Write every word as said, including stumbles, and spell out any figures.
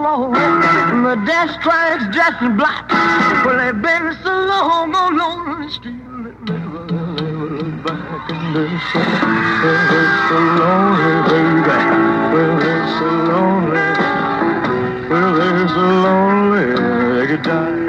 long. The death stripes just in black. Well, they've been so long alone on the street. Back in the sun. Well, it's so lonely, baby. Well, it's so lonely. Well, it's so lonely. They could die.